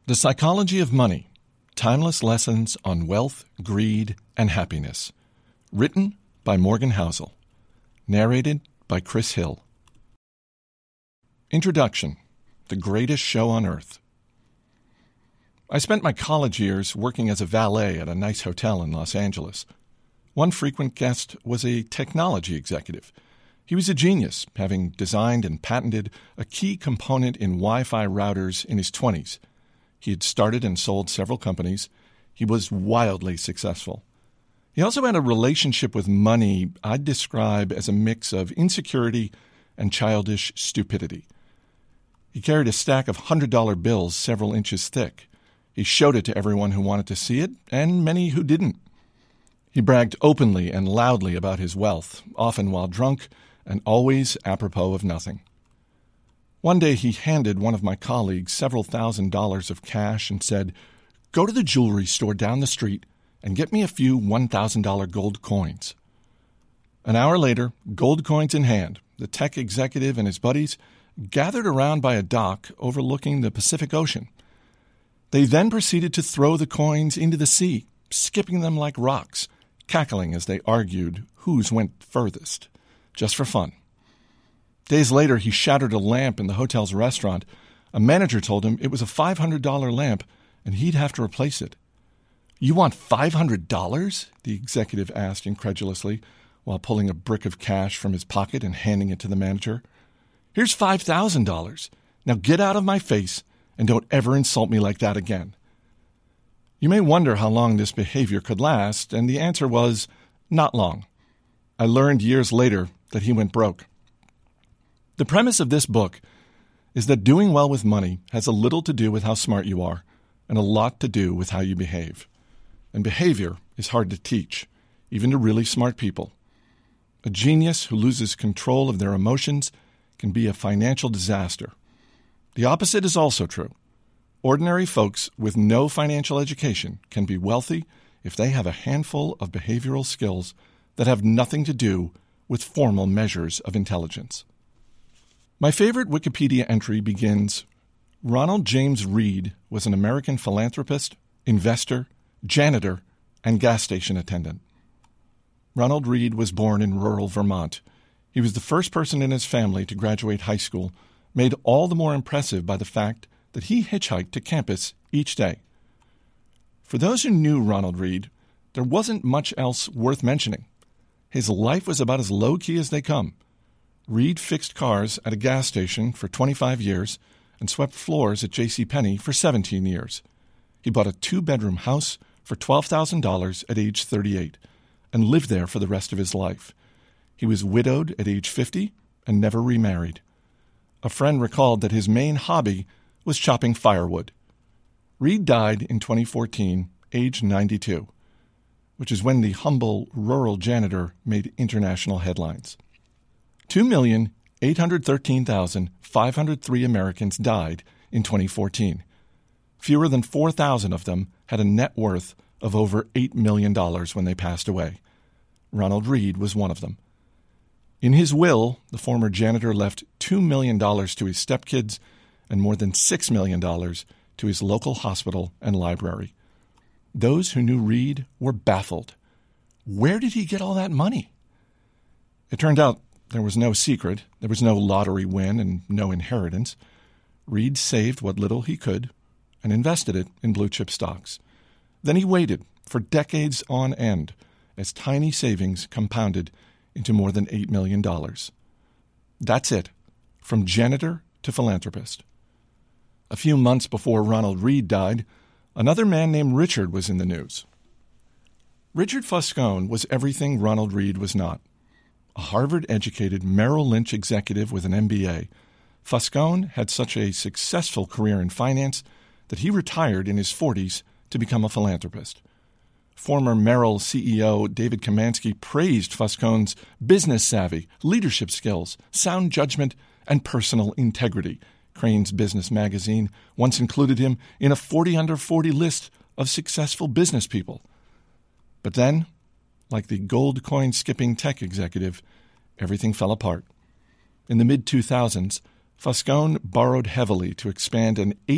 The Psychology of Money, Timeless Lessons on Wealth, Greed, and Happiness. Written by Morgan Housel. Narrated by Chris Hill. Introduction. The Greatest Show on Earth. I spent my college years working as a valet at a nice hotel in Los Angeles. One frequent guest was a technology executive. He was a genius, having designed and patented a key component in Wi-Fi routers in his 20s. He had started and sold several companies. He was wildly successful. He also had a relationship with money I'd describe as a mix of insecurity and childish stupidity. He carried a stack of $100 bills several inches thick. He showed it to everyone who wanted to see it, and many who didn't. He bragged openly and loudly about his wealth, often while drunk, and always apropos of nothing. One day he handed one of my colleagues several $1,000s of cash and said, "Go to the jewelry store down the street and get me a few $1,000 gold coins." An hour later, gold coins in hand, the tech executive and his buddies gathered around by a dock overlooking the Pacific Ocean. They then proceeded to throw the coins into the sea, skipping them like rocks, cackling as they argued whose went furthest, just for fun. Days later, he shattered a lamp in the hotel's restaurant. A manager told him it was a $500 lamp and he'd have to replace it. "You want $500? The executive asked incredulously while pulling a brick of cash from his pocket and handing it to the manager. "Here's $5,000. Now get out of my face and don't ever insult me like that again." You may wonder how long this behavior could last, and the answer was not long. I learned years later that he went broke. The premise of this book is that doing well with money has a little to do with how smart you are and a lot to do with how you behave. And behavior is hard to teach, even to really smart people. A genius who loses control of their emotions can be a financial disaster. The opposite is also true. Ordinary folks with no financial education can be wealthy if they have a handful of behavioral skills that have nothing to do with formal measures of intelligence. My favorite Wikipedia entry begins, "Ronald James Read was an American philanthropist, investor, janitor, and gas station attendant." Ronald Read was born in rural Vermont. He was the first person in his family to graduate high school, made all the more impressive by the fact that he hitchhiked to campus each day. For those who knew Ronald Read, there wasn't much else worth mentioning. His life was about as low-key as they come. Read fixed cars at a gas station for 25 years and swept floors at JCPenney for 17 years. He bought a 2-bedroom house for $12,000 at age 38 and lived there for the rest of his life. He was widowed at age 50 and never remarried. A friend recalled that his main hobby was chopping firewood. Read died in 2014, age 92, which is when the humble rural janitor made international headlines. 2,813,503 Americans died in 2014. Fewer than 4,000 of them had a net worth of over $8 million when they passed away. Ronald Read was one of them. In his will, the former janitor left $2 million to his stepkids and more than $6 million to his local hospital and library. Those who knew Read were baffled. Where did he get all that money? It turned out there was no secret. There was no lottery win and no inheritance. Read saved what little he could and invested it in blue-chip stocks. Then he waited for decades on end as tiny savings compounded into more than $8 million. That's it, from janitor to philanthropist. A few months before Ronald Read died, another man named Richard was in the news. Richard Foscone was everything Ronald Read was not. A Harvard-educated Merrill Lynch executive with an MBA, Foscone had such a successful career in finance that he retired in his 40s to become a philanthropist. Former Merrill CEO David Kamansky praised Foscone's business savvy, leadership skills, sound judgment, and personal integrity. Crain's Business magazine once included him in a 40 under 40 list of successful business people. But then, like the gold coin skipping tech executive, everything fell apart. In the mid-2000s, Foscone borrowed heavily to expand an